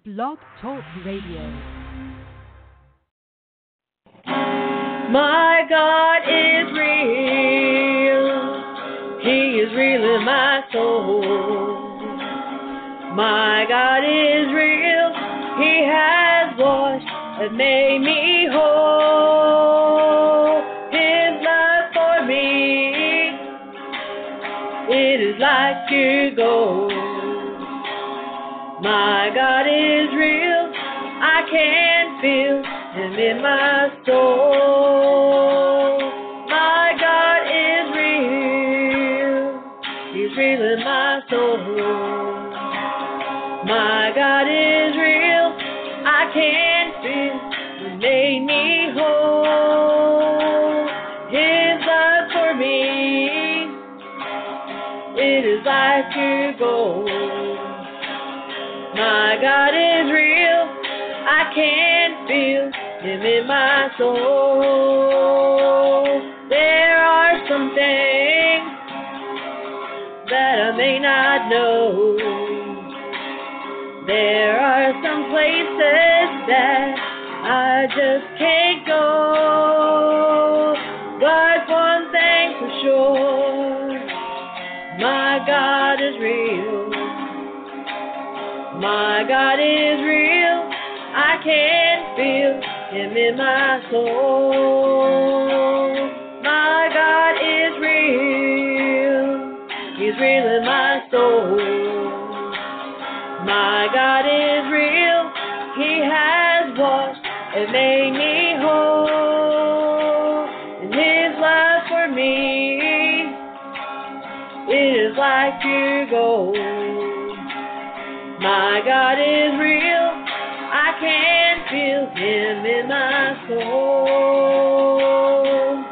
Blog Talk Radio. My God is real. He is real in my soul. My God is real. He has washed and made me whole. His love for me, it is like pure gold. My God is real. I can feel Him in my soul. My God is real. He's real in my soul. My God is real. I can feel He made me whole. His love for me, it is like pure gold. My God is real. I can feel Him in my soul. There are some things that I may not know. There are some places that I just can't go. But one thing for sure, my God is real. My God is real. I can feel Him in my soul. My God is real. He's real in my soul. My God is real. He has washed and made me whole. And His love for me, it is like pure gold. My God is real. I can feel Him in my soul.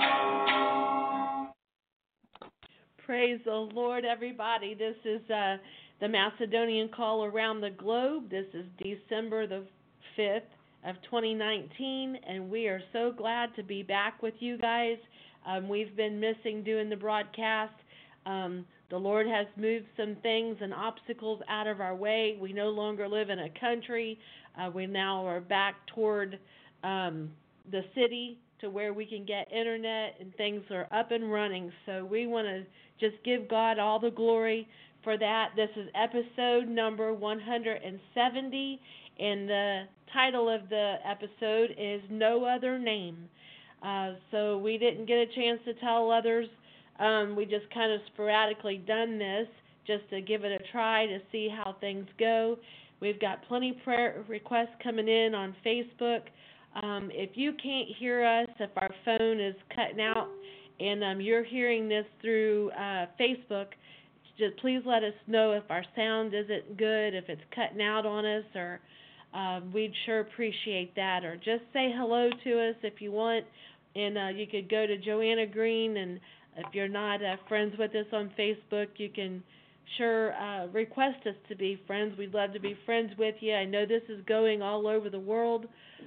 Praise the Lord, everybody. This is the Macedonian Call Around the Globe. This is December the 5th of 2019, and we are so glad to be back with you guys. We've been missing doing the broadcast. The Lord has moved some things and obstacles out of our way. We no longer live in a country. We now are back toward the city to where we can get internet and things are up and running. So we want to just give God all the glory for that. This is episode number 170, and the title of the episode is No Other Name. So we didn't get a chance to tell others. We just kind of sporadically done this just to give it a try to see how things go. We've got plenty of prayer requests coming in on Facebook. If you can't hear us, if our phone is cutting out and you're hearing this through Facebook, just please let us know if our sound isn't good, if it's cutting out on us, or we'd sure appreciate that. Or just say hello to us if you want, and you could go to Joanna Green, and if you're not friends with us on Facebook, you can sure request us to be friends. We'd love to be friends with you. I know this is going all over the world.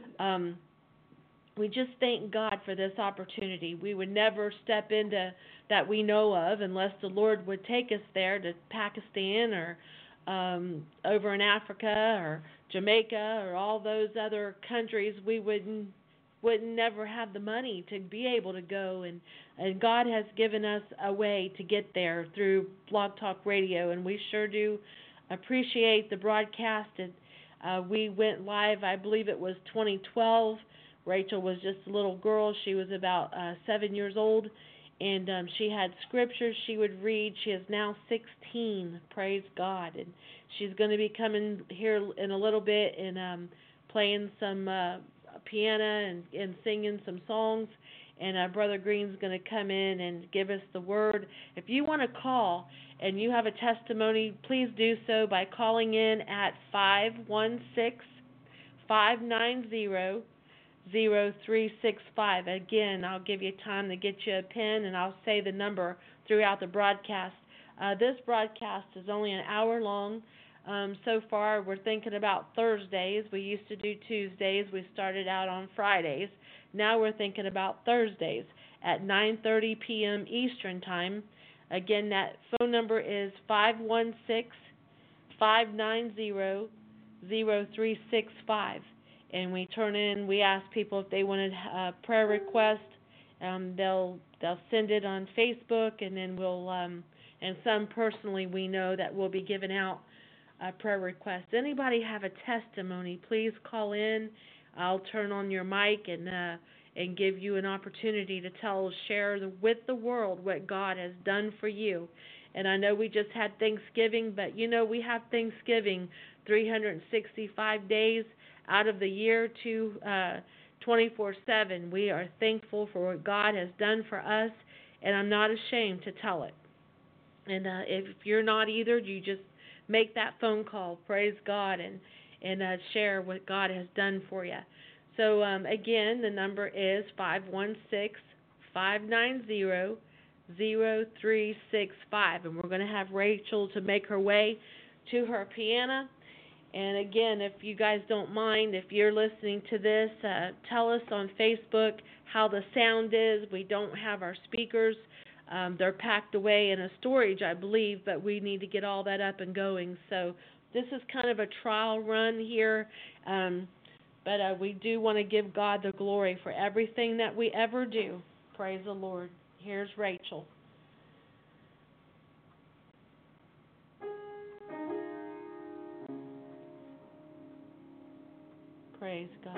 We just thank God for this opportunity. We would never step into that we know of unless the Lord would take us there to Pakistan or over in Africa or Jamaica or all those other countries. We wouldn't never have the money to be able to go, and God has given us a way to get there through Blog Talk Radio, and we sure do appreciate the broadcast. We went live, I believe it was 2012. Rachel was just a little girl. She was about 7 years old, and she had scriptures she would read. She is now 16, praise God, and she's going to be coming here in a little bit and playing some piano and singing some songs, and Brother Green's going to come in and give us the word. If you want to call and you have a testimony, please do so by calling in at 516-590-0365. Again, I'll give you time to get you a pen, and I'll say the number throughout the broadcast. This broadcast is only an hour long. So far, we're thinking about Thursdays. We used to do Tuesdays. We started out on Fridays. Now we're thinking about Thursdays at 9:30 p.m. Eastern Time. Again, that phone number is 516-590-0365. 0365. And we ask people if they wanted a prayer request. They'll send it on Facebook, and then and some personally we know that we'll be giving out prayer requests. Anybody have a testimony, please call in. I'll turn on your mic and give you an opportunity to share with the world what God has done for you. And I know we just had Thanksgiving, but we have Thanksgiving 365 days out of the year to 24/7. We are thankful for what God has done for us, and I'm not ashamed to tell it. And if you're not either, you just make that phone call, praise God, and share what God has done for you. So again, the number is 516-590-0365, and we're going to have Rachel to make her way to her piano. And again, if you guys don't mind, if you're listening to this, tell us on Facebook how the sound is. We don't have our speakers. They're packed away in a storage, I believe, but we need to get all that up and going. So this is kind of a trial run here, but we do want to give God the glory for everything that we ever do. Praise the Lord. Here's Rachel. Praise God.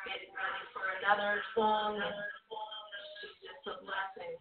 getting ready for another song. She's just a blessing.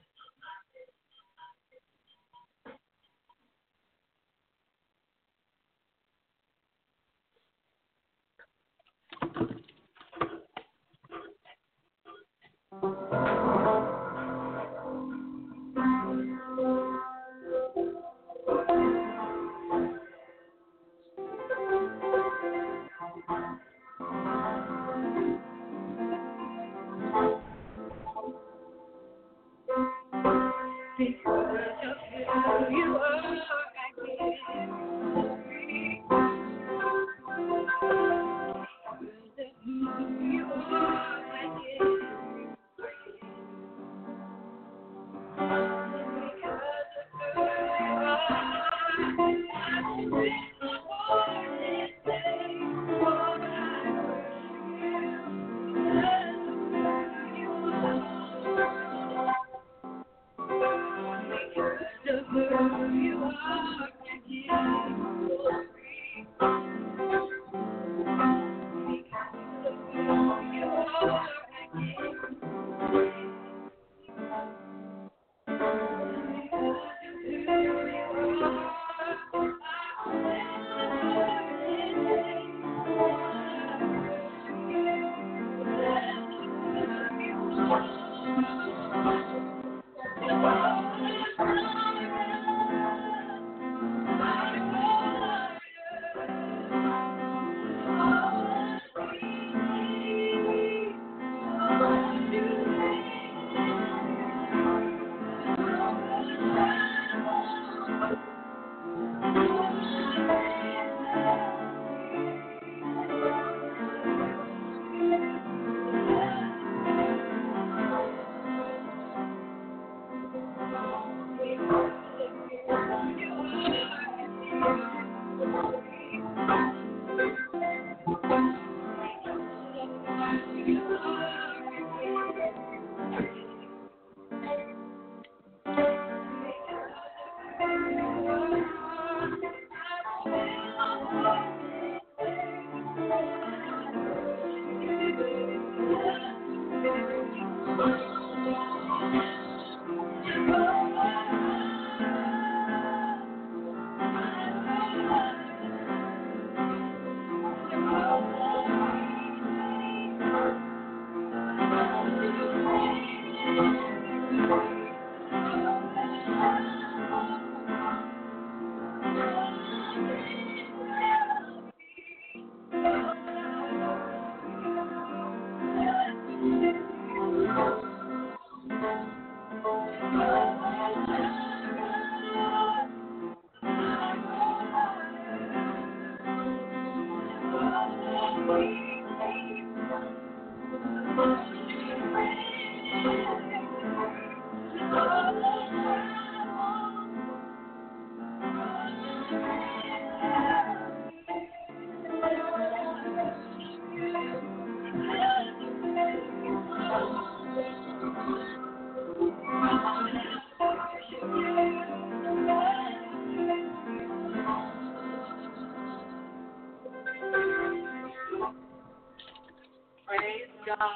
Praise God.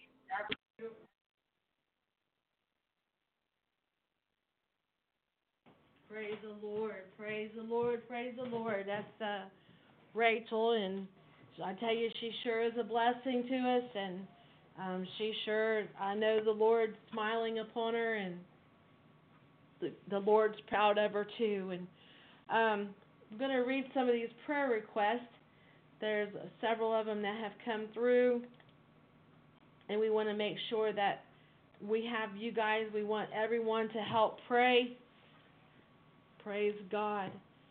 Praise the Lord. Praise the Lord. Praise the Lord. That's Rachel, and I tell you, she sure is a blessing to us, and I know the Lord's smiling upon her, and the Lord's proud of her too. And I'm going to read some of these prayer requests. There's several of them that have come through, and we want to make sure that we have you guys. We want everyone to help pray. Praise God.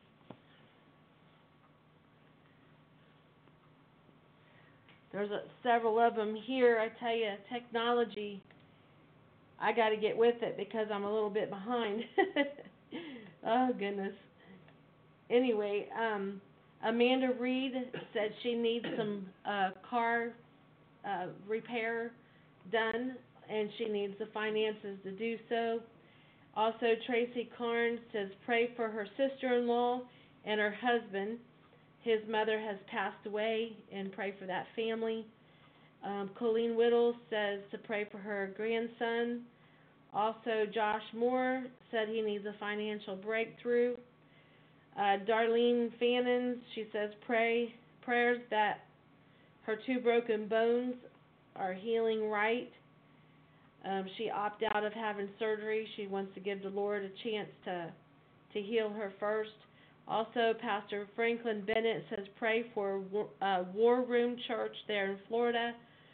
There's several of them here. I tell you, technology, I got to get with it because I'm a little bit behind. Oh, goodness. Anyway, Amanda Reed said she needs some car repair done, and she needs the finances to do so. Also, Tracy Carnes says pray for her sister-in-law and her husband. His mother has passed away, and pray for that family. Colleen Whittle says to pray for her grandson. Also, Josh Moore said he needs a financial breakthrough. Darlene Fannin, she says prayers that her 2 broken bones are healing right. She opted out of having surgery. She wants to give the Lord a chance to heal her first. Also, Pastor Franklin Bennett says pray for War Room Church there in Florida.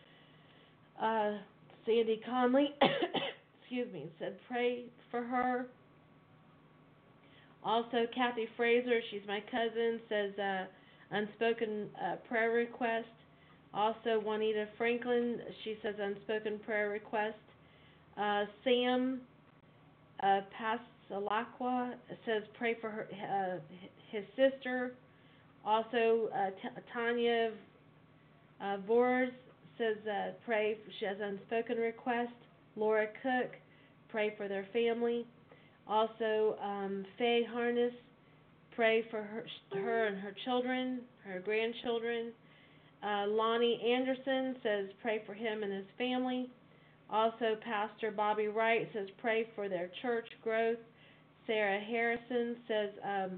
Sandy Conley, said pray for her. Also, Kathy Fraser, she's my cousin, says unspoken prayer request. Also, Juanita Franklin, she says unspoken prayer request. Sam Pasalakwa says pray for his sister. Also, Tanya Vores says pray. She has unspoken request. Laura Cook, pray for their family. Also, Faye Harness, pray for her and her children, her grandchildren. Lonnie Anderson says pray for him and his family. Also, Pastor Bobby Wright says pray for their church growth. Sarah Harrison says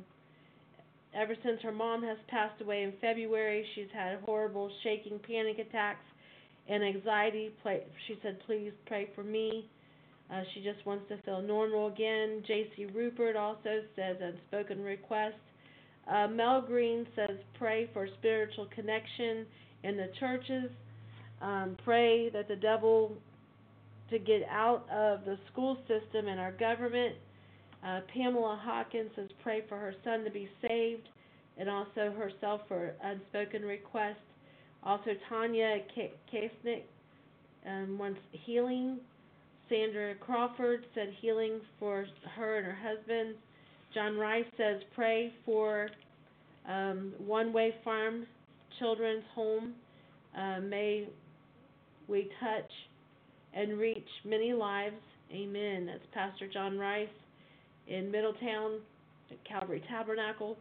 ever since her mom has passed away in February, she's had horrible shaking, panic attacks, and anxiety. She said, please pray for me. She just wants to feel normal again. J.C. Rupert also says unspoken request. Mel Green says pray for spiritual connection in the churches. Pray that the devil to get out of the school system and our government. Pamela Hawkins says pray for her son to be saved, and also herself for unspoken request. Also, Tanya Kasnick wants healing. Sandra Crawford said healing for her and her husband. John Rice says pray for One Way Farm Children's Home. May we touch and reach many lives. Amen. That's Pastor John Rice in Middletown at Calvary Tabernacle.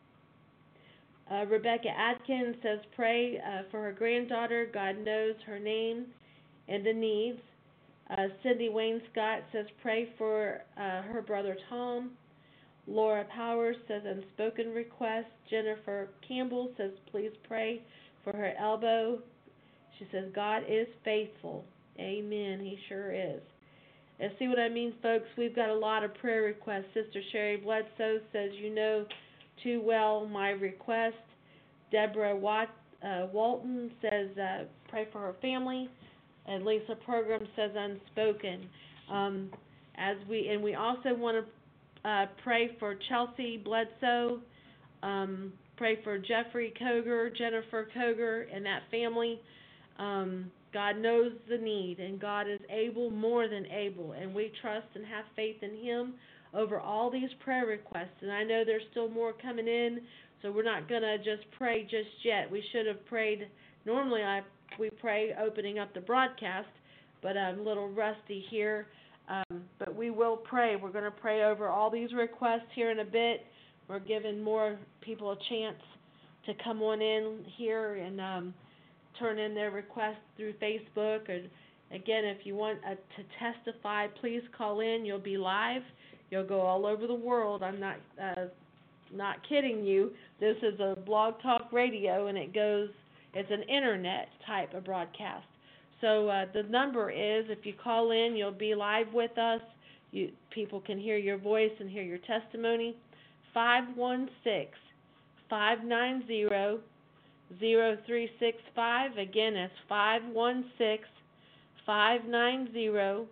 Rebecca Atkins says pray for her granddaughter. God knows her name and the needs. Cindy Wayne Scott says pray for her brother Tom. Laura Powers says unspoken request. Jennifer Campbell says please pray for her elbow. She says God is faithful. Amen. He sure is. And see what I mean, folks? We've got a lot of prayer requests. Sister Sherry Bledsoe says you know too well my request. Deborah Walton says pray for her family. And Lisa Program says unspoken. We also want to pray for Chelsea Bledsoe. Pray for Jeffrey Koger, Jennifer Koger, and that family. God knows the need, and God is able, more than able, and we trust and have faith in Him over all these prayer requests. And I know there's still more coming in, so we're not going to just pray just yet. We should have prayed. Normally we pray opening up the broadcast, but I'm a little rusty here. But we will pray. We're going to pray over all these requests here in a bit. We're giving more people a chance to come on in here and turn in their requests through Facebook. And again, if you want to testify, please call in. You'll be live. You'll go all over the world. I'm not kidding you. This is a blog talk radio, and it's an internet type of broadcast. So the number is, if you call in, you'll be live with us. People can hear your voice and hear your testimony. 516-590-0365. Again, that's 516-590-0365.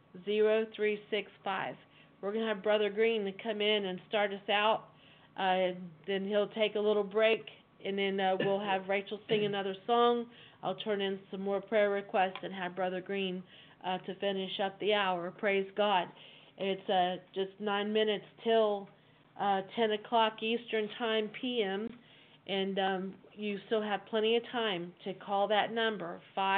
We're going to have Brother Green to come in and start us out. Then he'll take a little break, and then we'll have Rachel sing another song. I'll turn in some more prayer requests and have Brother Green to finish up the hour. Praise God. It's just 9 minutes till 10 o'clock Eastern Time p.m., and you still have plenty of time to call that number,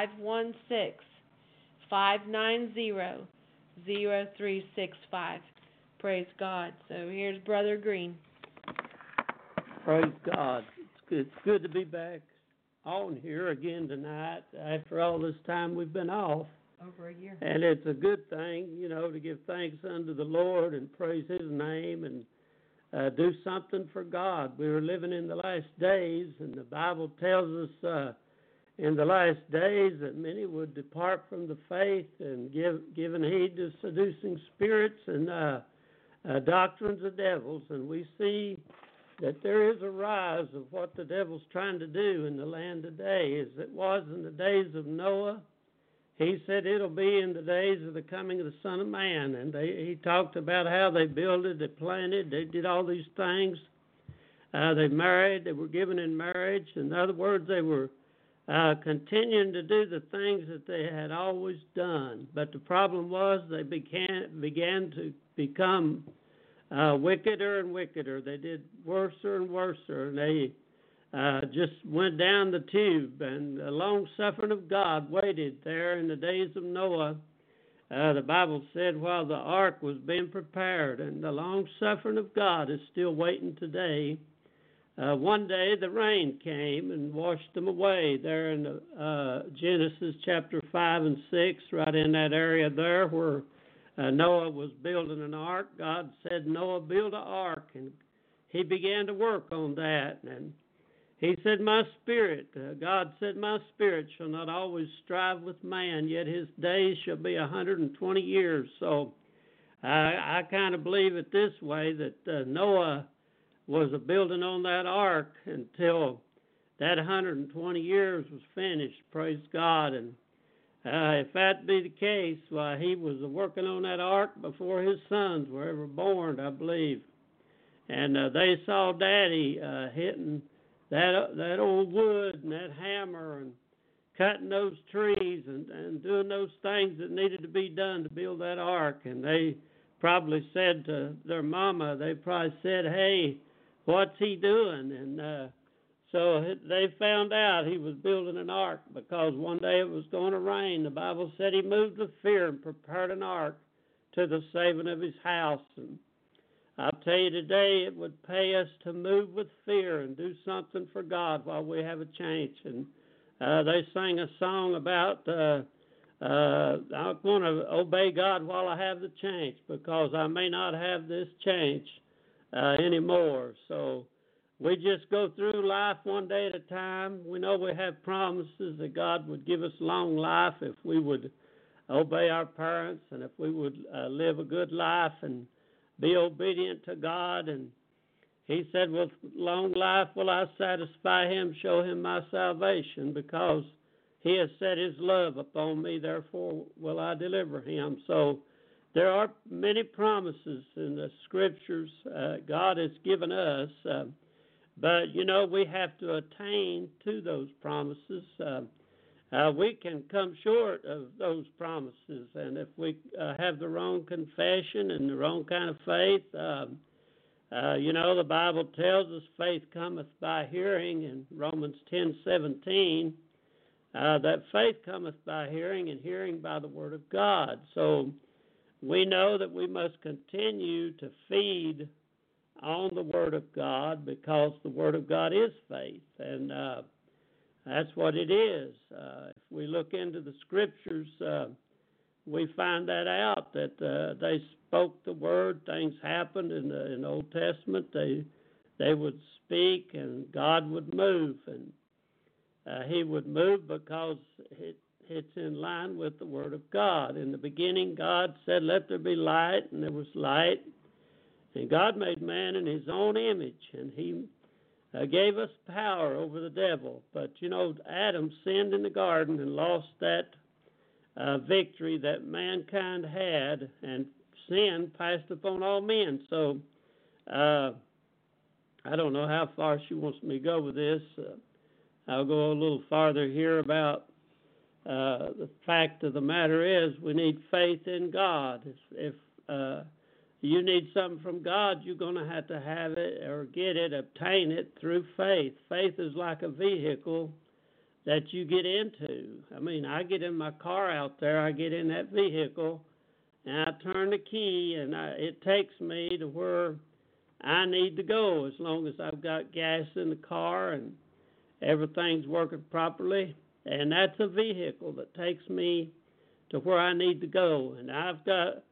516-590-0365. Praise God. So here's Brother Green. Praise God. It's good to be back on here again tonight after all this time we've been off. Over a year. And it's a good thing, to give thanks unto the Lord and praise His name and do something for God. We are living in the last days, and the Bible tells us in the last days that many would depart from the faith and giving heed to seducing spirits and doctrines of devils. And we see that there is a rise of what the devil's trying to do in the land today, as it was in the days of Noah. He said it'll be in the days of the coming of the Son of Man. And he talked about how they builded, they planted, they did all these things. They married, they were given in marriage. In other words, they were continuing to do the things that they had always done. But the problem was they began to become wickeder and wickeder. They did worse and worse, and they just went down the tube, and the long-suffering of God waited there in the days of Noah. The Bible said while the ark was being prepared, and the long-suffering of God is still waiting today. One day the rain came and washed them away there in Genesis chapter 5 and 6, right in that area there where Noah was building an ark. God said, Noah, build an ark, and he began to work on that. And he said, my spirit, God said, my spirit shall not always strive with man, yet his days shall be 120 years. So I kind of believe it this way, that Noah was building on that ark until that 120 years was finished. Praise God. And if that be the case, why, he was working on that ark before his sons were ever born, I believe. And they saw Daddy hitting that old wood and that hammer and cutting those trees and doing those things that needed to be done to build that ark. And they probably said to their mama, they probably said, hey, what's he doing? And so they found out he was building an ark because one day it was going to rain. The Bible said he moved with fear and prepared an ark to the saving of his house. And I'll tell you today, it would pay us to move with fear and do something for God while we have a chance. And they sang a song about, I'm going to obey God while I have the chance because I may not have this chance anymore. So we just go through life one day at a time. We know we have promises that God would give us long life if we would obey our parents and if we would live a good life and be obedient to God. And he said, with long life will I satisfy him, show him my salvation, because he has set his love upon me, therefore will I deliver him. So there are many promises in the scriptures God has given us, but, we have to attain to those promises. We can come short of those promises, and if we have the wrong confession and the wrong kind of faith, the Bible tells us faith cometh by hearing in Romans 10:17, that faith cometh by hearing and hearing by the word of God. So we know that we must continue to feed on the word of God because the word of God is faith, and that's what it is. If we look into the scriptures, we find that out, that they spoke the word, things happened in the Old Testament. They would speak and God would move, and he would move because it's in line with the word of God. In the beginning, God said, let there be light, and there was light. And God made man in his own image, and he gave us power over the devil. But, Adam sinned in the garden and lost that victory that mankind had, and sin passed upon all men. So I don't know how far she wants me to go with this. I'll go a little farther here about the fact of the matter is we need faith in God. If you need something from God, you're going to have it or get it, obtain it through faith. Faith is like a vehicle that you get into. I mean, I get in my car out there, I get in that vehicle, and I turn the key, and it takes me to where I need to go as long as I've got gas in the car. everything's working properly, and that's a vehicle that takes me to where I need to go. And I've got,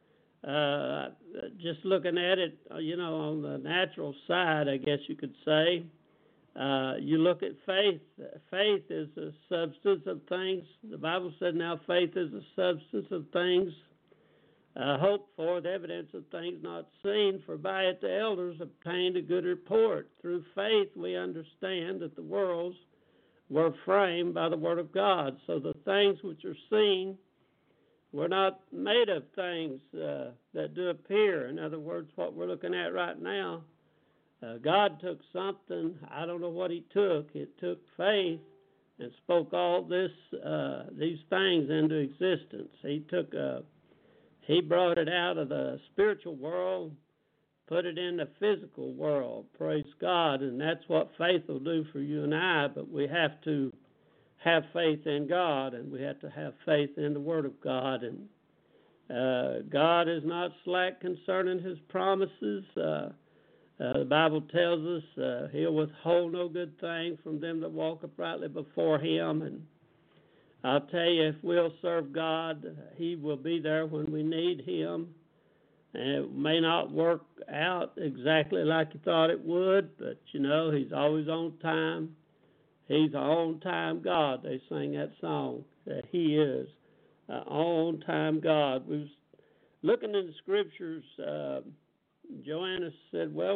just looking at it, on the natural side, I guess you could say, you look at faith. Faith is a substance of things. The Bible said now faith is a substance of things hoped for, the evidence of things not seen, for by it the elders obtained a good report. Through faith we understand that the worlds were framed by the Word of God. So the things which are seen were not made of things that do appear. In other words, what we're looking at right now, God took something, I don't know what He took. It took faith and spoke all these things into existence. He brought it out of the spiritual world, put it in the physical world. Praise God. And that's what faith will do for you and I. But we have to have faith in God, and we have to have faith in the Word of God. And God is not slack concerning His promises. The Bible tells us He'll withhold no good thing from them that walk uprightly before Him. And I'll tell you, if we'll serve God, He will be there when we need Him. And it may not work out exactly like you thought it would, but He's always on time. He's an on-time God. They sing that song, that He is an on-time God. We was looking in the Scriptures. Joanna said, well,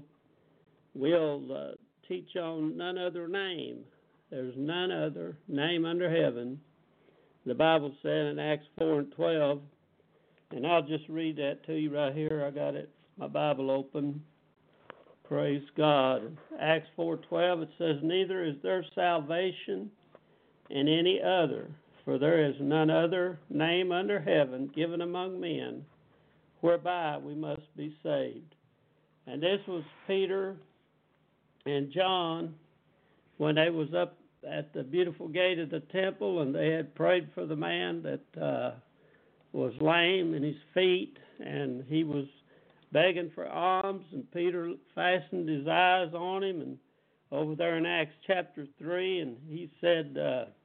we'll teach on none other name. There's none other name under heaven. The Bible said in Acts 4:12, and I'll just read that to you right here. I got it, my Bible open. Praise God. Acts 4:12, it says, neither is there salvation in any other, for there is none other name under heaven given among men whereby we must be saved. And this was Peter and John when they was up at the beautiful gate of the temple, and they had prayed for the man that was lame in his feet, and he was begging for alms, and Peter fastened his eyes on him, and over there in Acts chapter 3, and he said,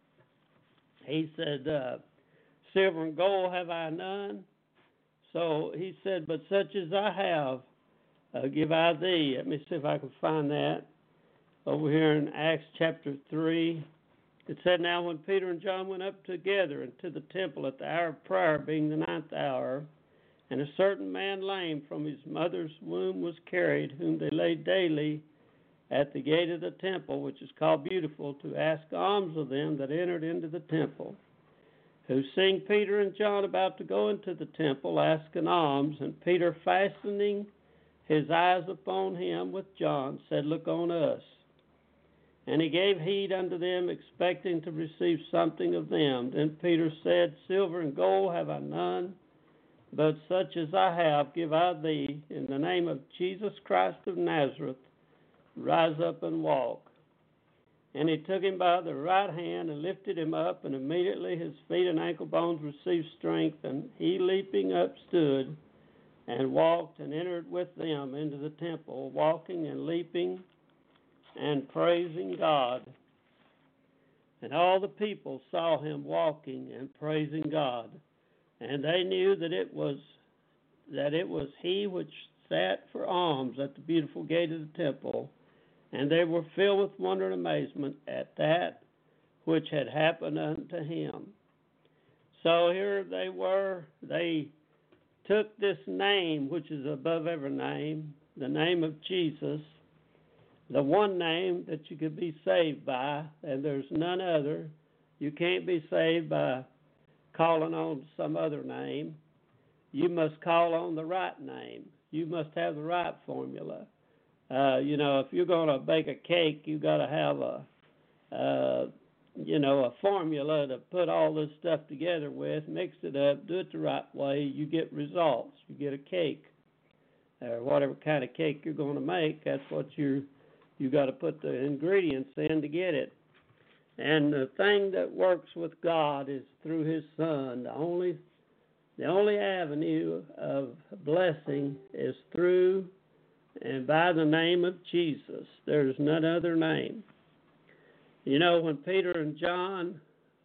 silver and gold have I none. So he said, but such as I have, give I thee. Let me see if I can find that. Over here in Acts chapter 3, it said, now when Peter and John went up together into the temple at the hour of prayer, being the 9th hour, and a certain man lame from his mother's womb was carried, whom they laid daily at the gate of the temple, which is called Beautiful, to ask alms of them that entered into the temple. Who seeing Peter and John about to go into the temple, asked an alms, and Peter, fastening his eyes upon him with John, said, look on us. And he gave heed unto them, expecting to receive something of them. Then Peter said, silver and gold have I none, but such as I have give I thee. In the name of Jesus Christ of Nazareth, rise up and walk. And he took him by the right hand and lifted him up, and immediately his feet and ankle bones received strength, and he leaping up stood and walked and entered with them into the temple, walking and leaping and praising God. And all the people saw him walking and praising God, and they knew that it was he which sat for alms at the beautiful gate of the temple. And they were filled with wonder and amazement at that which had happened unto him. So here they were. They took this name, which is above every name, the name of Jesus, the one name that you could be saved by, and there's none other. You can't be saved by calling on some other name. You must call on the right name. You must have the right formula. If you're going to bake a cake, you got to have a formula to put all this stuff together with, mix it up, do it the right way, you get results. You get a cake, or whatever kind of cake you're going to make. That's what you got to put the ingredients in to get it. And the thing that works with God is through His Son. The only avenue of blessing is through and by the name of Jesus. There's none other name. You know, when Peter and John,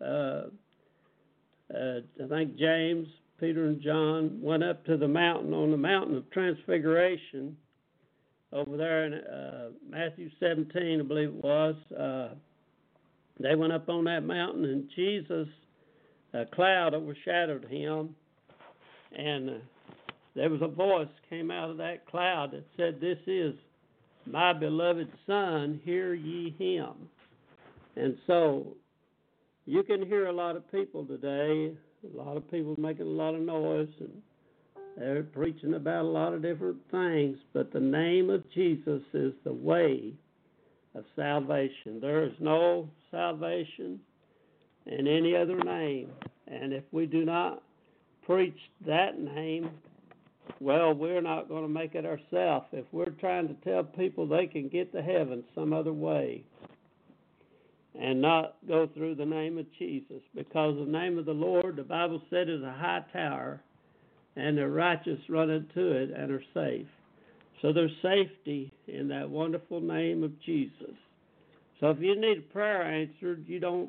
I think James, Peter and John went up to the mountain, on the mountain of Transfiguration, over there in Matthew 17, I believe it was. They went up on that mountain, and Jesus, a cloud overshadowed him, and there was a voice came out of that cloud that said, "This is my beloved Son, hear ye him." And so you can hear a lot of people today, a lot of people making a lot of noise, and they're preaching about a lot of different things, but the name of Jesus is the way of salvation. There is no salvation in any other name, and if we do not preach that name, well, we're not going to make it ourselves. If we're trying to tell people they can get to heaven some other way and not go through the name of Jesus, because the name of the Lord, the Bible said, is a high tower, and the righteous run into it and are safe. So there's safety in that wonderful name of Jesus. So if you need a prayer answered, you don't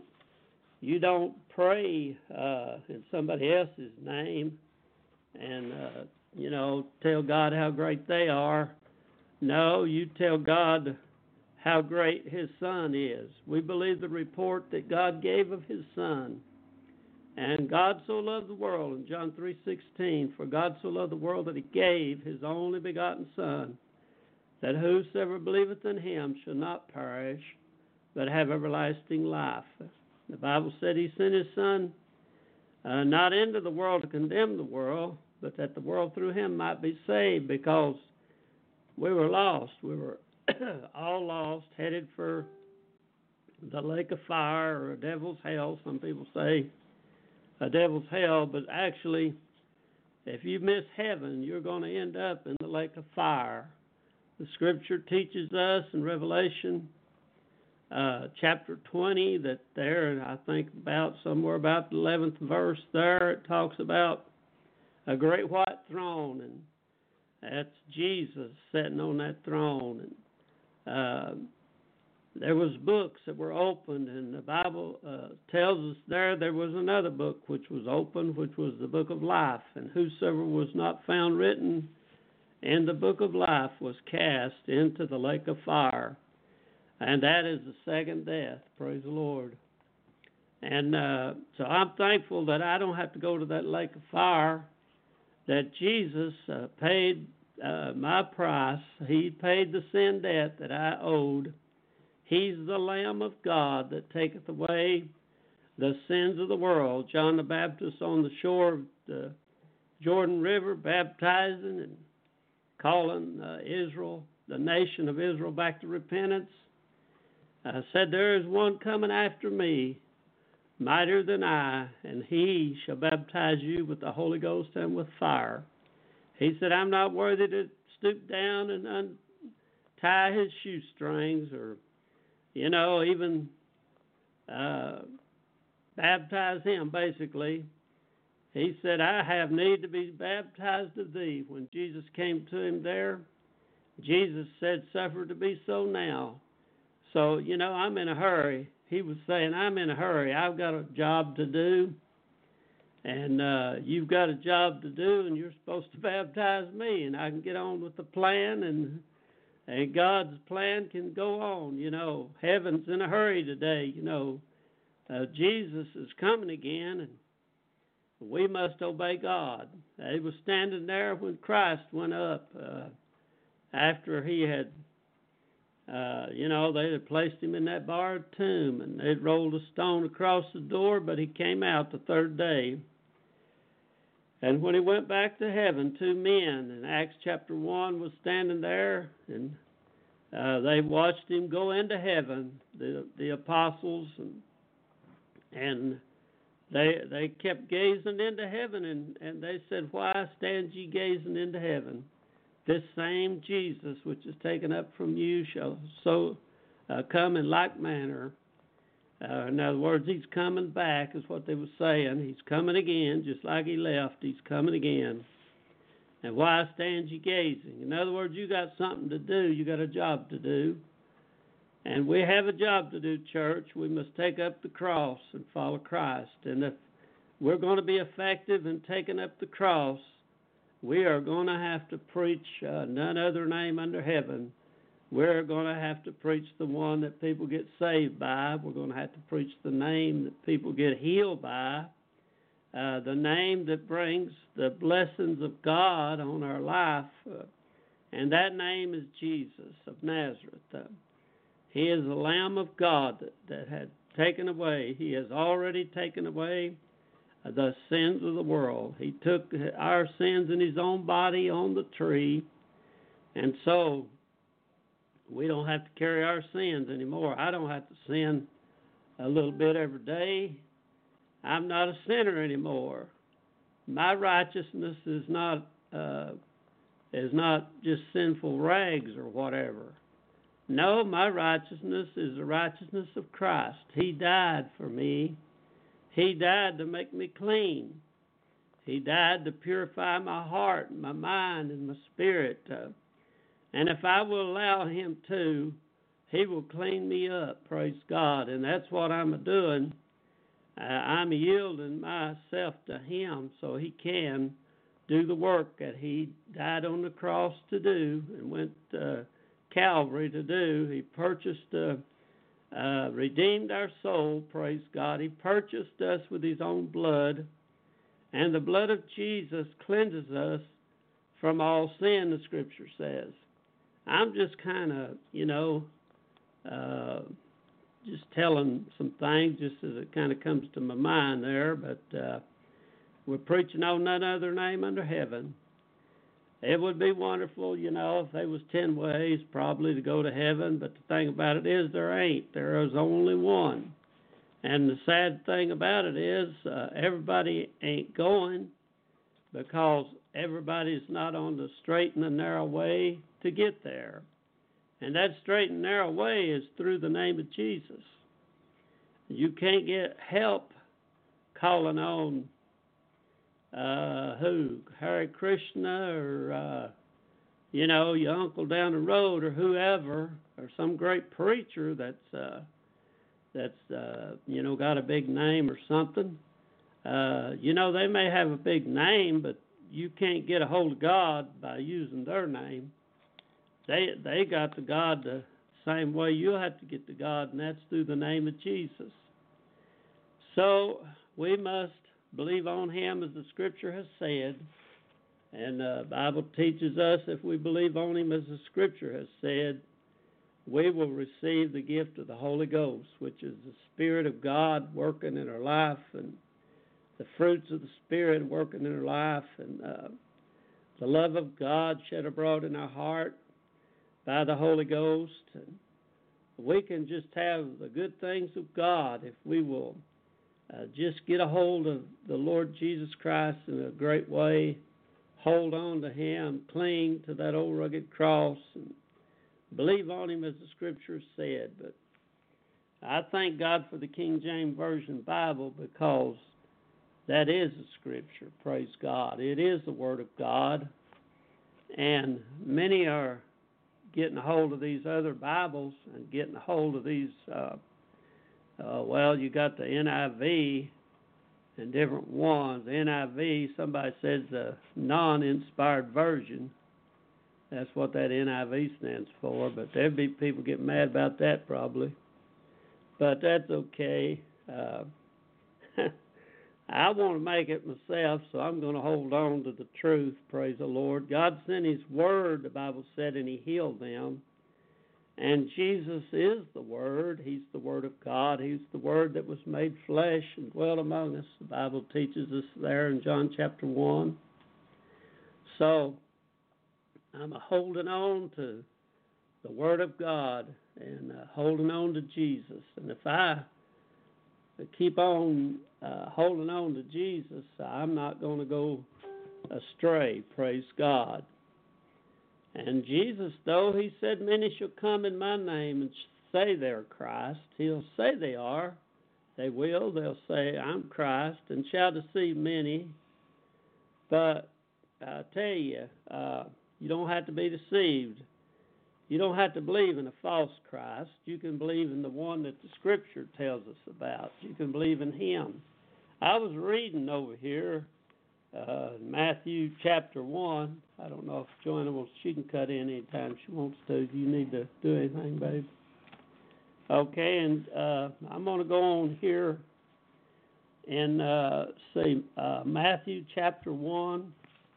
pray in somebody else's name and tell God how great they are. No, you tell God how great His Son is. We believe the report that God gave of His Son. And God so loved the world, in John 3:16, for God so loved the world that He gave His only begotten Son, that whosoever believeth in Him shall not perish, but have everlasting life. The Bible said He sent His Son not into the world to condemn the world, but that the world through Him might be saved, because we were lost. We were all lost, headed for the lake of fire or a devil's hell. Some people say a devil's hell, but actually, if you miss heaven, you're going to end up in the lake of fire. The Scripture teaches us in Revelation chapter 20 that there, and I think somewhere about the 11th verse there, it talks about a great white throne, and that's Jesus sitting on that throne. And there was books that were opened, and the Bible tells us there was another book which was opened, which was the book of life. And whosoever was not found written in the book of life was cast into the lake of fire. And that is the second death. Praise the Lord. And so I'm thankful that I don't have to go to that lake of fire, that Jesus paid my price. He paid the sin debt that I owed. He's the Lamb of God that taketh away the sins of the world. John the Baptist on the shore of the Jordan River, baptizing and calling Israel, the nation of Israel, back to repentance, said, "There is one coming after me, mightier than I, and He shall baptize you with the Holy Ghost and with fire." He said, "I'm not worthy to stoop down and untie His shoestrings, or even baptize Him," basically. He said, "I have need to be baptized of thee." When Jesus came to him there, Jesus said, "Suffer to be so now." So, I'm in a hurry. He was saying, "I'm in a hurry. I've got a job to do, and you've got a job to do, and you're supposed to baptize me, and I can get on with the plan, and God's plan can go on." Heaven's in a hurry today. Jesus is coming again, and we must obey God. He was standing there when Christ went up after He had, they had placed Him in that barred tomb, and they'd rolled a stone across the door, but He came out the third day. And when He went back to heaven, two men in Acts chapter 1 was standing there, and they watched Him go into heaven, the apostles, and they kept gazing into heaven, and they said, "Why stand ye gazing into heaven? This same Jesus which is taken up from you shall so come in like manner." In other words, He's coming back, is what they were saying. He's coming again, just like He left. He's coming again. And why stand ye gazing? In other words, you got something to do. You got a job to do. And we have a job to do, church. We must take up the cross and follow Christ. And if we're going to be effective in taking up the cross, we are going to have to preach none other name under heaven. We're going to have to preach the one that people get saved by. We're going to have to preach the name that people get healed by, the name that brings the blessings of God on our life. And that name is Jesus of Nazareth. He is the Lamb of God that had taken away. He has already taken away the sins of the world. He took our sins in his own body on the tree. And so we don't have to carry our sins anymore. I don't have to sin a little bit every day. I'm not a sinner anymore. My righteousness is not just sinful rags or whatever. No, my righteousness is the righteousness of Christ. He died for me. He died to make me clean. He died to purify my heart, my mind, and my spirit. And if I will allow him to, he will clean me up, praise God. And that's what I'm doing. I'm yielding myself to him so he can do the work that he died on the cross to do and went Calvary to do. He purchased, redeemed our soul, praise God. He purchased us with his own blood, and the blood of Jesus cleanses us from all sin, the Scripture says. I'm just kind of, just telling some things just as it kind of comes to my mind there, but we're preaching on none other name under heaven. It would be wonderful, if there was 10 ways probably to go to heaven, but the thing about it is there ain't. There is only one. And the sad thing about it is everybody ain't going because everybody's not on the straight and the narrow way to get there. And that straight and narrow way is through the name of Jesus. You can't get help calling on Hare Krishna or, your uncle down the road or whoever, or some great preacher that's got a big name or something. They may have a big name, but you can't get a hold of God by using their name. They got to God the same way you have to get to God, and that's through the name of Jesus. So we must believe on him as the Scripture has said, and the Bible teaches us if we believe on him as the Scripture has said, we will receive the gift of the Holy Ghost, which is the Spirit of God working in our life, and the fruits of the Spirit working in our life, and the love of God shed abroad in our heart by the Holy Ghost. And we can just have the good things of God if we will just get a hold of the Lord Jesus Christ in a great way, hold on to him, cling to that old rugged cross, and believe on him as the Scripture said. But I thank God for the King James Version Bible because that is the Scripture, praise God. It is the Word of God, and many are getting a hold of these other Bibles and getting a hold of these you got the NIV and different ones. The NIV, somebody says the non-inspired version. That's what that NIV stands for, but there'd be people getting mad about that probably. But that's okay. I want to make it myself, so I'm going to hold on to the truth, praise the Lord. God sent his word, the Bible said, and he healed them. And Jesus is the Word. He's the Word of God. He's the Word that was made flesh and dwelt among us. The Bible teaches us there in John chapter 1. So I'm holding on to the Word of God and holding on to Jesus. And if I keep on holding on to Jesus, I'm not going to go astray, praise God. And Jesus, though, he said, many shall come in my name and say they're Christ. He'll say they are. They will. They'll say, I'm Christ, and shall deceive many. But I tell you, you don't have to be deceived. You don't have to believe in a false Christ. You can believe in the one that the Scripture tells us about. You can believe in Him. I was reading over here Matthew chapter 1. I don't know if Joanna wants, she can cut in anytime she wants to. Do you need to do anything, babe? Okay, and I'm going to go on here and Matthew chapter 1,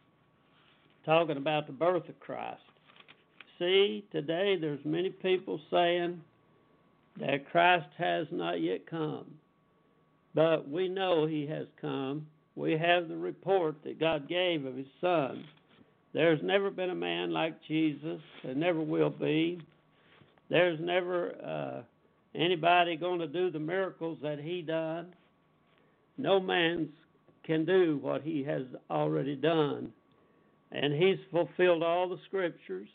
talking about the birth of Christ. See, today there's many people saying that Christ has not yet come, but we know He has come. We have the report that God gave of His Son. There's never been a man like Jesus. There never will be. There's never anybody going to do the miracles that He done. No man can do what He has already done. And He's fulfilled all the Scriptures.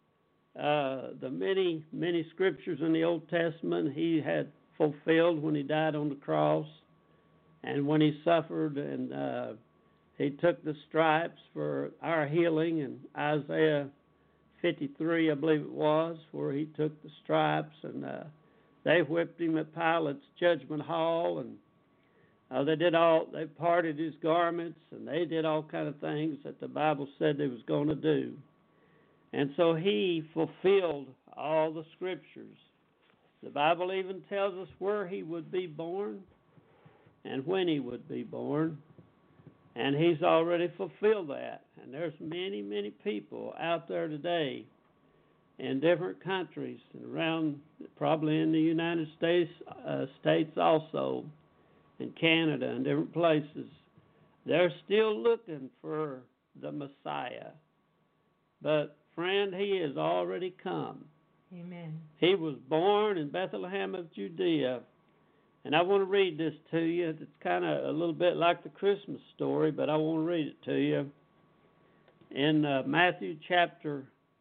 The many, many Scriptures in the Old Testament He had fulfilled when He died on the cross. And when He suffered and He took the stripes for our healing in Isaiah 53, I believe it was, where He took the stripes and they whipped Him at Pilate's judgment hall, and they parted His garments, and they did all kind of things that the Bible said they was going to do. And so He fulfilled all the Scriptures. The Bible even tells us where He would be born and when He would be born. And He's already fulfilled that. And there's many, many people out there today in different countries and around, probably in the United States also, in Canada and different places. They're still looking for the Messiah. But, friend, He has already come. Amen. He was born in Bethlehem of Judea. And I want to read this to you. It's kind of a little bit like the Christmas story, but I want to read it to you. In Matthew chapter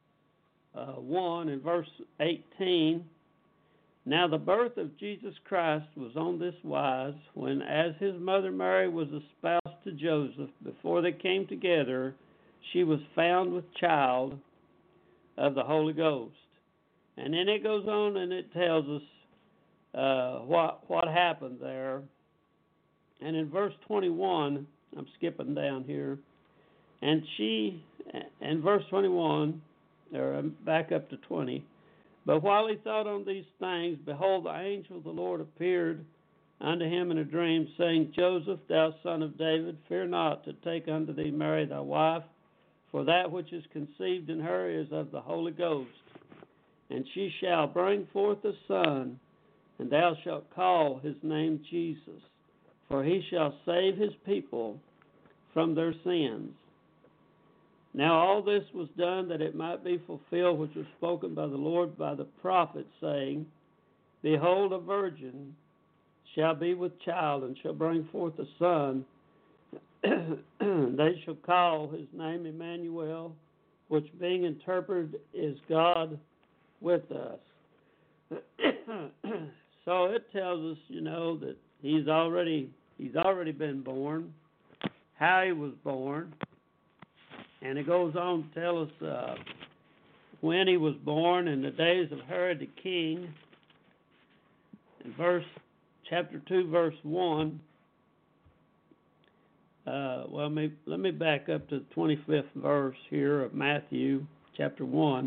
1 and verse 18, now the birth of Jesus Christ was on this wise, when as His mother Mary was espoused to Joseph, before they came together, she was found with child of the Holy Ghost. And then it goes on and it tells us what happened there. And in verse 21, I'm skipping down here, and in verse 21, or back up to 20, but while he thought on these things, behold, the angel of the Lord appeared unto him in a dream, saying, Joseph, thou son of David, fear not to take unto thee Mary thy wife, for that which is conceived in her is of the Holy Ghost. And she shall bring forth a son, and thou shalt call his name Jesus, for he shall save his people from their sins. Now all this was done that it might be fulfilled which was spoken by the Lord by the prophet, saying, Behold, a virgin shall be with child, and shall bring forth a son. They shall call his name Emmanuel, which being interpreted is God with us. So it tells us, that he's already been born, how he was born, and it goes on to tell us when he was born in the days of Herod the king. In chapter 2, verse 1. Let me back up to the 25th verse here of Matthew chapter 1.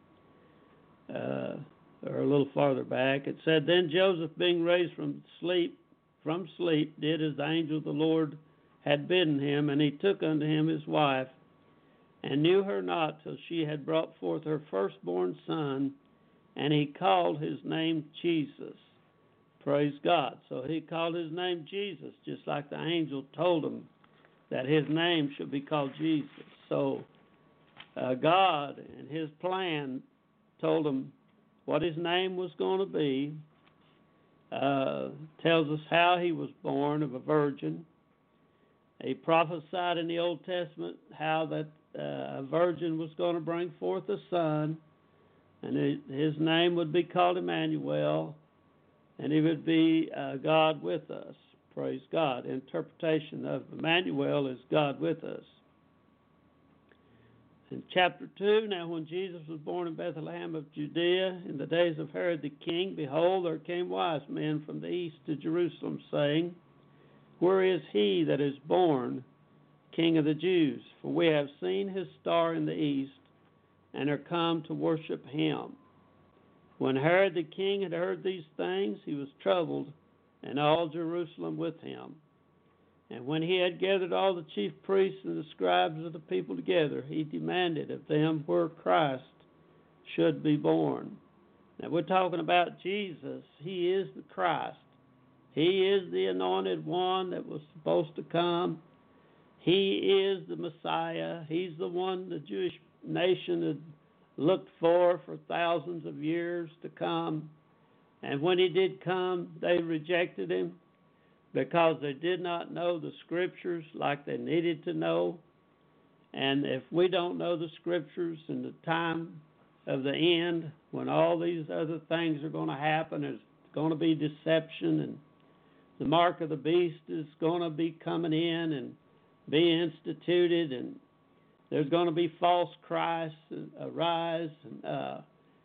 Or a little farther back, it said, Then Joseph, being raised from sleep, did as the angel of the Lord had bidden him, and he took unto him his wife, and knew her not till she had brought forth her firstborn son, and he called his name Jesus. Praise God. So he called his name Jesus, just like the angel told him that his name should be called Jesus. So God, in his plan, told him what his name was going to be, tells us how he was born of a virgin. He prophesied in the Old Testament how that a virgin was going to bring forth a son, and his name would be called Emmanuel, and he would be God with us. Praise God. Interpretation of Emmanuel is God with us. In chapter 2, now when Jesus was born in Bethlehem of Judea, in the days of Herod the king, behold, there came wise men from the east to Jerusalem, saying, Where is he that is born King of the Jews? For we have seen his star in the east, and are come to worship him. When Herod the king had heard these things, he was troubled, and all Jerusalem with him. And when he had gathered all the chief priests and the scribes of the people together, he demanded of them where Christ should be born. Now we're talking about Jesus. He is the Christ. He is the anointed one that was supposed to come. He is the Messiah. He's the one the Jewish nation had looked for thousands of years to come. And when he did come, they rejected him because they did not know the scriptures like they needed to know. And if we don't know the scriptures in the time of the end, when all these other things are going to happen, there's going to be deception, and the mark of the beast is going to be coming in and be instituted, and there's going to be false Christs arise, and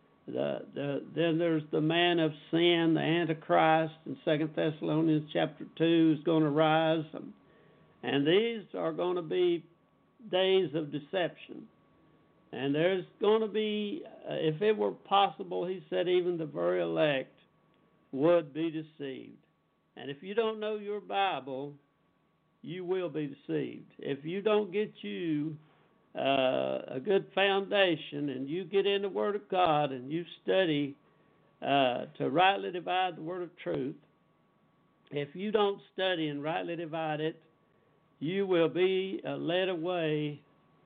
then there's the man of sin, the Antichrist, in 2 Thessalonians chapter 2 is going to rise. And these are going to be days of deception. And there's going to be, if it were possible, he said even the very elect would be deceived. And if you don't know your Bible, you will be deceived. If you don't get you a good foundation, and you get in the Word of God, and you study to rightly divide the Word of truth, if you don't study and rightly divide it, you will be led away,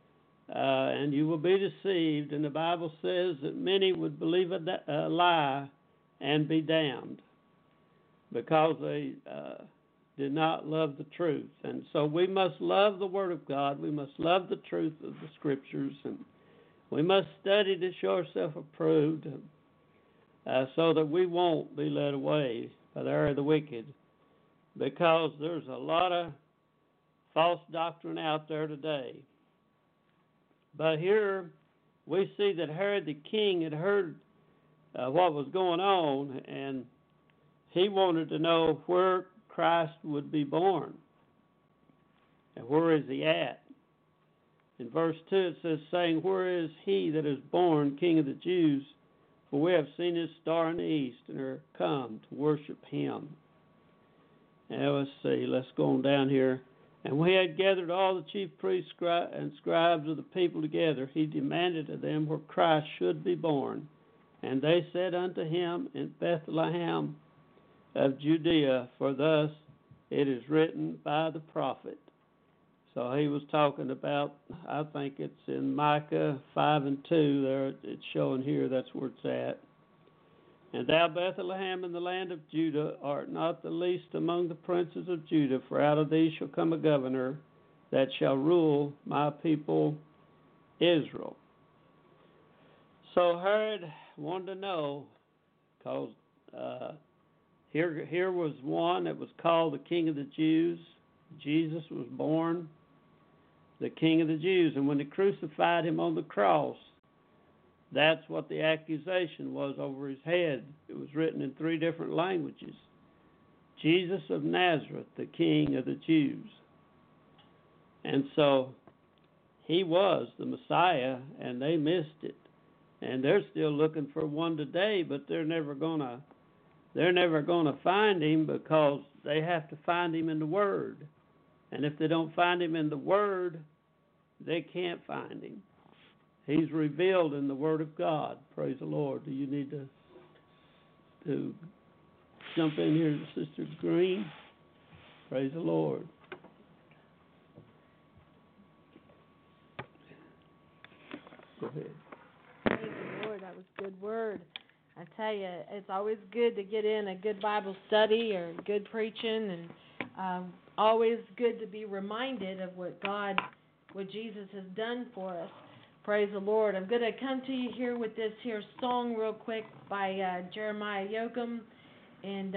and you will be deceived. And the Bible says that many would believe a lie and be damned because they did not love the truth. And so we must love the Word of God. We must love the truth of the Scriptures, and we must study to show ourselves approved, so that we won't be led away by the error of the wicked, because there's a lot of false doctrine out there today. But here we see that Herod the king had heard what was going on, and he wanted to know where Christ would be born. And where is he at? In verse 2 it says, saying, Where is he that is born King of the Jews? For we have seen his star in the east, and are come to worship him. Now let's see, let's go on down here. And when he had gathered all the chief priests and scribes of the people together, he demanded of them where Christ should be born. And they said unto him, In Bethlehem of Judea, for thus it is written by the prophet. So he was talking about, I think it's in Micah 5 and 2, there it's showing here, that's where it's at. And thou, Bethlehem, in the land of Judah, art not the least among the princes of Judah, for out of thee shall come a governor that shall rule my people Israel. So Herod wanted to know, because Here was one that was called the King of the Jews. Jesus was born the King of the Jews. And when they crucified him on the cross, that's what the accusation was over his head. It was written in 3 different languages. Jesus of Nazareth, the King of the Jews. And so he was the Messiah, and they missed it. And they're still looking for one today, but they're never going to find him, because they have to find him in the Word. And if they don't find him in the Word, they can't find him. He's revealed in the Word of God. Praise the Lord. Do you need to jump in here, Sister Green? Praise the Lord. Go ahead. Praise the Lord. That was a good word. I tell you, it's always good to get in a good Bible study or good preaching, and always good to be reminded of what Jesus has done for us. Praise the Lord. I'm going to come to you here with this here song real quick by Jeremiah Yoakum, and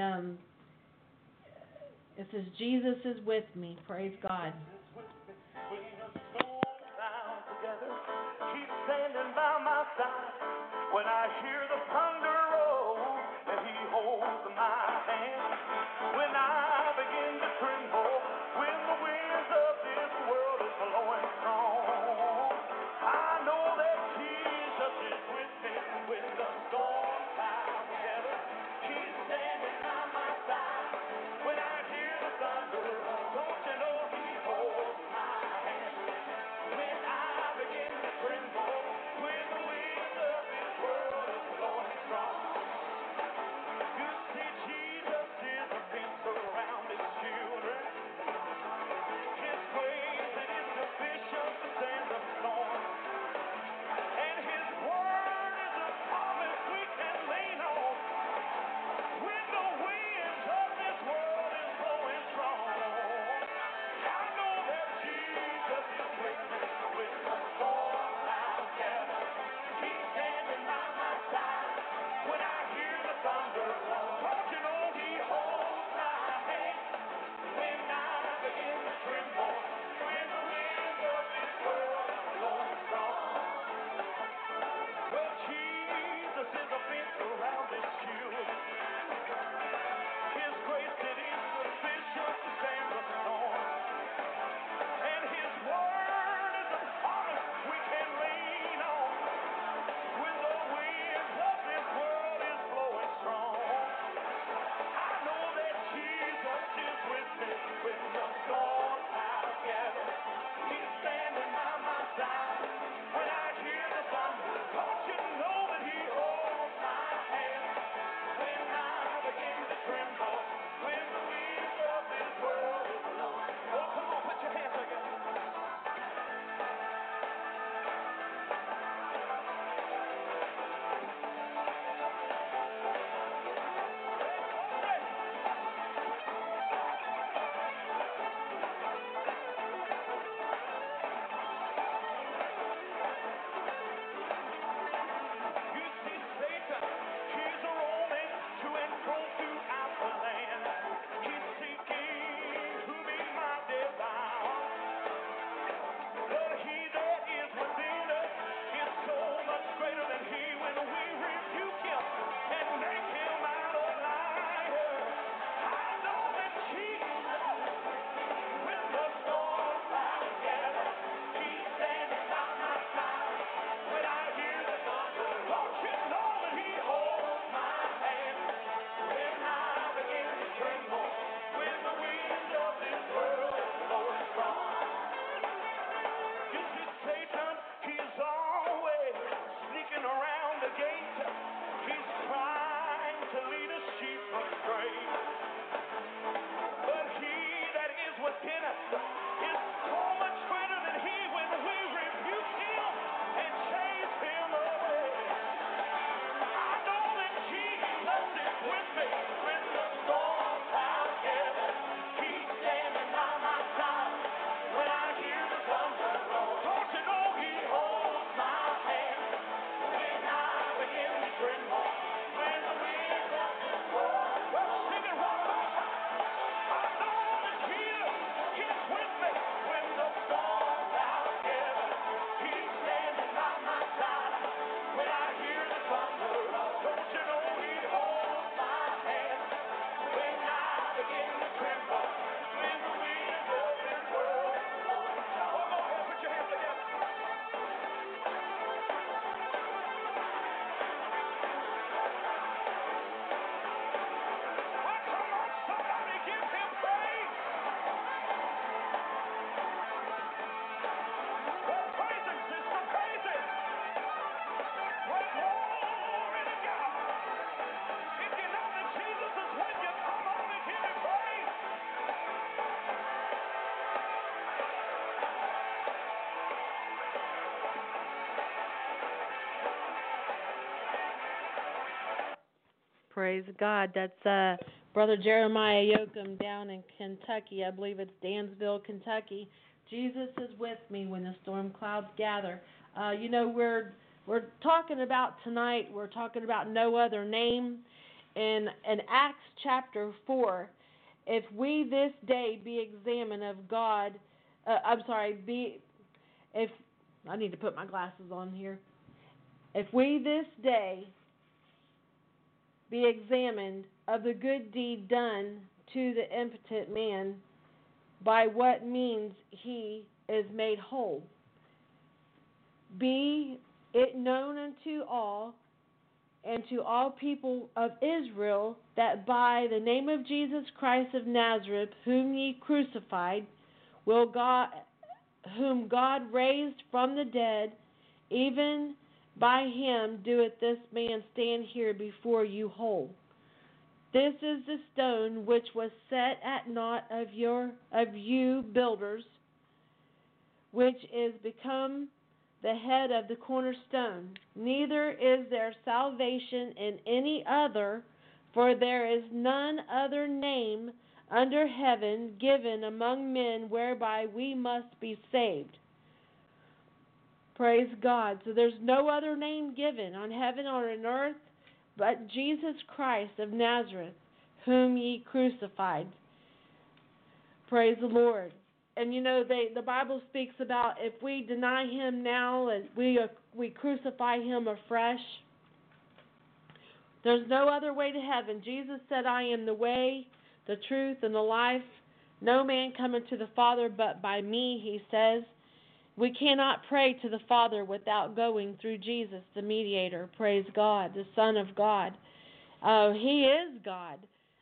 it says, Jesus is with me. Praise God. together. He's standing by my side when I hear the thunder roll, and he holds my hand when I begin to tremble, when the winds of this world is blowing strong. I know that Jesus is with me when the storm clouds gather. He's standing by my side when I hear the thunder roll. Don't you know he holds my hand when I begin to tremble, when the winds of this world is blowing strong. You see, Jesus is a fence around his children. His grace it is sufficient to stand the storm. And his word is a promise we can lean on when the winds of this world is blowing strong. I know that Jesus is with me when the storm clouds gather. He's standing by my side when I hear the thunder roll. Don't you know he holds my hand when I begin to tremble, when the winds of this world is blowing strong. Well, Jesus is a fence around his children. His grace it is sufficient to stand the storm. And his word is a promise we can lean on when the winds of this world is blowing strong. I know that Jesus is with me when the storm clouds gather. He's standing by my side when I hear the thunder. Don't you know that he holds my hand when I begin to tremble, when the winds of this world is blowing? Oh, come on, put your hands together. You see Satan, he's roaming to and fro throughout the land. He's seeking whom he might devour. But he that is within us is so much greater than he when we rebuke him and make him out a liar. I know that Jesus, when the storm clouds gather, he's standing by my side when I hear the thunder. Don't you know that he holds my hand when I begin to tremble, when the winds of this world is blowing strong? You see, Satan, he's always sneaking around the gate. He's trying to lead a sheep astray. But he that is within us is so much greater than he when we rebuke him and chase him away. I know that Jesus is with me when the storm clouds gather. He's standing by my side when I hear the thunder roll. Don't you know he holds my hand when I begin to tremble, when the winds of this world. Well, sing it one more time. I know that Jesus is with me when the storm clouds gather. He's standing by my side when I hear the thunder roll. Don't you know he holds my hand when I begin to tremble, when the winds of this world is blowing. Oh, go ahead, put your hands together. Oh, come on, somebody give him praise. Oh, praise him, sister, praise him. Well, glory to God. If you know that Jesus is with you, come on and give him praise. Praise God. That's Brother Jeremiah Yoakum down in Kentucky. I believe it's Dansville, Kentucky. Jesus is with me when the storm clouds gather. We're talking about tonight, we're talking about no other name. In Acts chapter 4, if we this day be examined of God, if I need to put my glasses on here. If we this day be examined of the good deed done to the impotent man, by what means he is made whole, be it known unto all and to all people of Israel that by the name of Jesus Christ of Nazareth, whom ye crucified, whom God raised from the dead, even by him doeth this man stand here before you whole. This is the stone which was set at naught of you builders, which is become the head of the cornerstone. Neither is there salvation in any other, for there is none other name under heaven given among men whereby we must be saved. Praise God. So there's no other name given on heaven or on earth but Jesus Christ of Nazareth, whom ye crucified. Praise the Lord. And the Bible speaks about if we deny him now and we crucify him afresh, there's no other way to heaven. Jesus said, I am the way, the truth, and the life. No man cometh to the Father but by me, he says. We cannot pray to the Father without going through Jesus, the mediator. Praise God, the Son of God. He is God.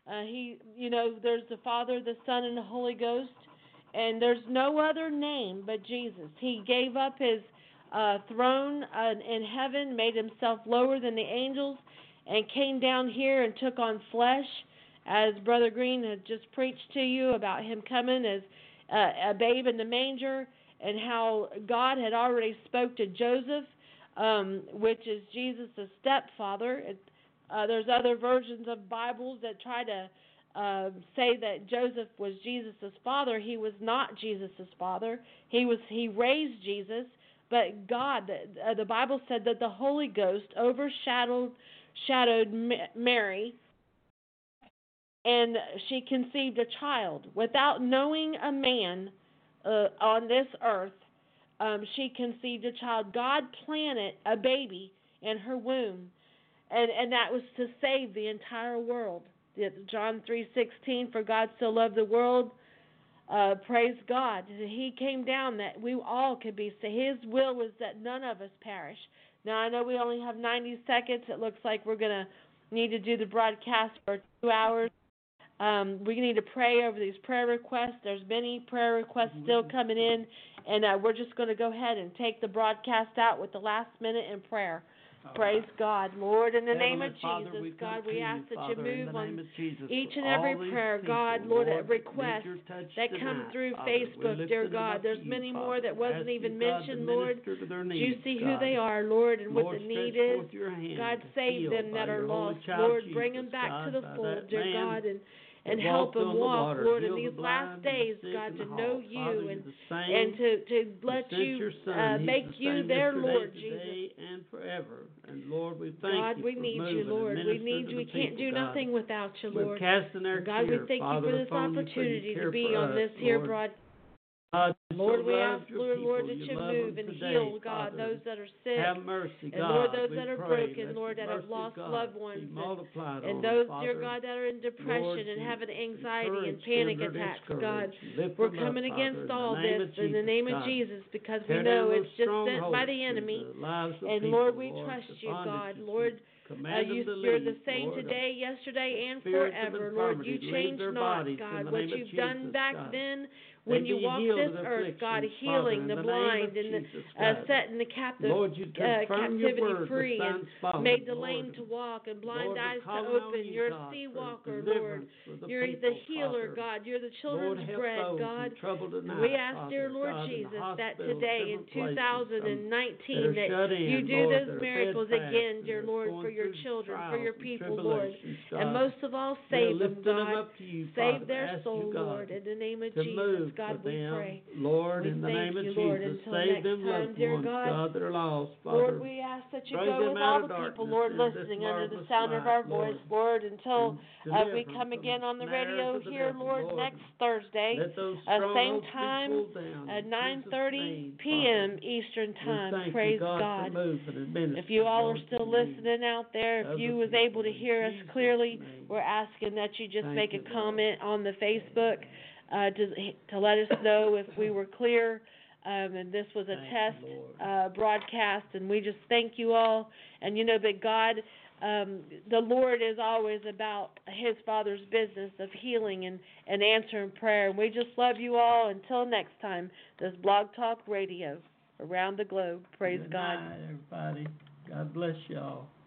There's the Father, the Son, and the Holy Ghost, and there's no other name but Jesus. He gave up his throne in heaven, made himself lower than the angels, and came down here and took on flesh, as Brother Green had just preached to you about him coming as a babe in the manger, and how God had already spoke to Joseph, which is Jesus' stepfather. There's other versions of Bibles that try to say that Joseph was Jesus' father. He was not Jesus' father. He raised Jesus, but God, the Bible said that the Holy Ghost overshadowed Mary, and she conceived a child without knowing a man on this earth. She conceived a child. God planted a baby in her womb, and that was to save the entire world. John 3:16, for God so loved the world. Praise God. He came down that we all could be saved. His will was that none of us perish. Now, I know we only have 90 seconds. It looks like we're going to need to do the broadcast for 2 hours. We need to pray over these prayer requests. There's many prayer requests still coming in, and we're just going to go ahead and take the broadcast out with the last minute in prayer. Praise God. Lord, in the name of Jesus, God, we ask that you move on each and every prayer, God, Lord, request that come through Facebook, dear God. There's many more that wasn't even mentioned, Lord. You see who they are, Lord, and what the need is. God, save them that are lost. Lord, bring them back to the fold, dear God, and help them walk, Lord, in these last days, God, to know you and to let you make you their Lord, Jesus. And forever. And Lord, we thank God, you we for need moving you, Lord. and We need you. We can't do nothing without you, Lord. We're casting our God, we care, thank Father, you for this upon you, opportunity care to be for on us, this here Lord. broadcast. God, Lord, so we love ask, your Lord, people. that you love move them and today, heal, God, Father. those that are sick. Have mercy, And God. Lord, those we that are pray. broken, Let Lord, the that have mercy lost of God loved ones. be multiplied And on those, them, dear Father. God, that are in depression Lord, and you having anxiety and encourage panic them that are attacks, God. discouraged. Lift We're them up, coming Father, against all in the name this of in the name of God. Jesus, because we Tear know down it's those just sent by strongholds the in enemy. the lives of And people, Lord, we Lord, trust the you, God. bondages. Lord, Command them to you're leave, the same Lord, today, yesterday, and spirits of forever. Lord, you infirmity, leave change their not, bodies in God. the What name of you've done Jesus, back God. then They when you be walked healed this of earth, God, afflictions, healing Father, the in the name blind of and Jesus, God. setting the captive Lord, you confirm your captivity word free with and signs following, made the Lord. lame to walk and blind Lord, we're eyes to calling on open. you, You're a God, sea for walker, Lord. deliverance for the You're people, the healer, Father. God. You're the Lord, children's help bread, those God. in trouble tonight, And we ask, Father, dear Lord God, in the Jesus, that hospitals, today in different places, 2019 that are shut in, you do Lord, those that are miracles fed fast, again, and dear they're Lord, going for your through children, for trials your and people, Lord. tribulations, And God. most of all, We're save them, lifting them God. up to you, Save Father. their Ask soul, you, God, Lord, in the name of to Jesus. move Jesus, God, for we them. pray. Lord, We in the thank name of you, Lord, Jesus, until save next them time, loved dear ones, God. that are lost, Father. Lord, we ask that you Bring go them with out all of the people, darkness Lord, into this listening under the marvelous sound of light, our voice, Lord, until and we deliver come them from again the on the snares radio of the here, devil, Lord, next Thursday, Let those same strongholds be time, pulled down. at in 9:30 Jesus' name, p.m. Father. Eastern We Time. thank Praise you, God, God. for moving and ministering, If you all are Lord, still to the needs listening out there, if of you the was able to people, in hear us Jesus' clearly, name. we're asking that you just Thank make you, a Lord. comment on the Facebook to let us know if we were clear. And this was a Thank test you, Lord. broadcast, and we just thank you all. And you know that God, the Lord is always about His Father's business of healing and answering prayer. And we just love you all. Until next time, this Blog Talk Radio around the globe. Praise Good God. night, everybody. God bless y'all.